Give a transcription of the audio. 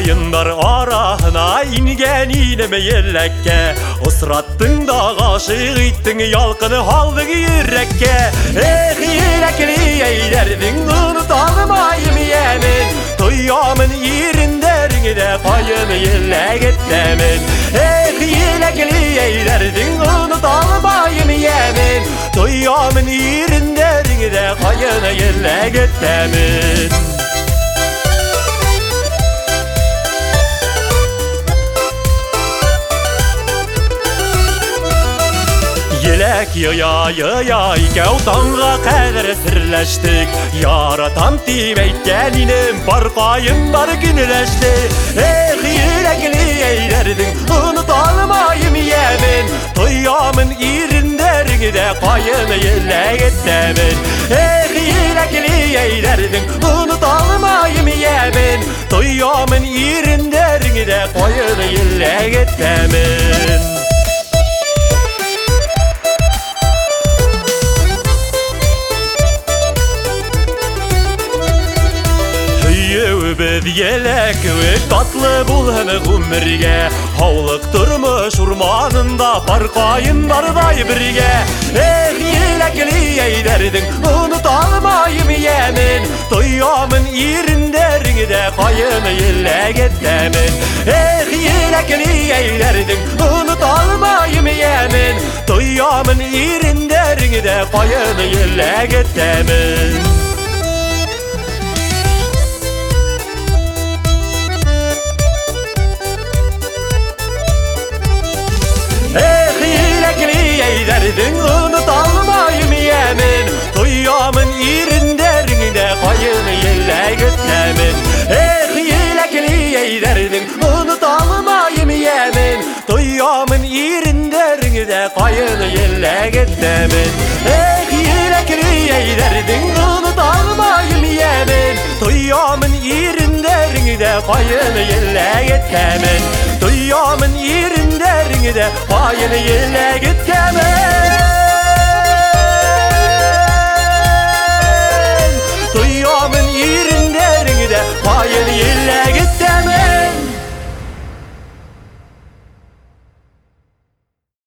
Kayınlar arahına ingen ineme yellekke Israttın da gaşık ittin yalkını haldın yürekke Yelekli eylerdin unutalmayım yemin Toyamın irinderini de payını yellek ettemin Yelekli eylerdin unutalmayım yemin Toyamın irinderini de payını yellek ettemin Yelek yaya gevdanğa kadar sirleştik Yaratan tibeytkeninin barkayım bar günleşti Yelekli eylerdin unutalmayım yemin Toyamın irinderini de payını yellek ettemin Yelekli eylerdin unutalmayım yemin Toyamın irinderini de payını yellek ettemin Biz yelek ve tatlı bulhını kummirge Havlık durmuş urmanında parkayın barday birge Yelekli eyderdin unutalmayım yemin Toyamın irinderini de payını yellek ettemin Yelekli eyderdin unutalmayım yemin Toyamın irinderini de payını yellek ettemin Eyderdin unutalmayım yemin Toyamın irinderini de payını yellek ettemin Yelekli eyderdin unutalmayım yemin Toyamın irinderini de payını yellek ettemin Yelekli eyderdin unutalmayım yemin Toyamın irinderini de payını yellek ettemin Toyamın irinderini de payını yellek ettemin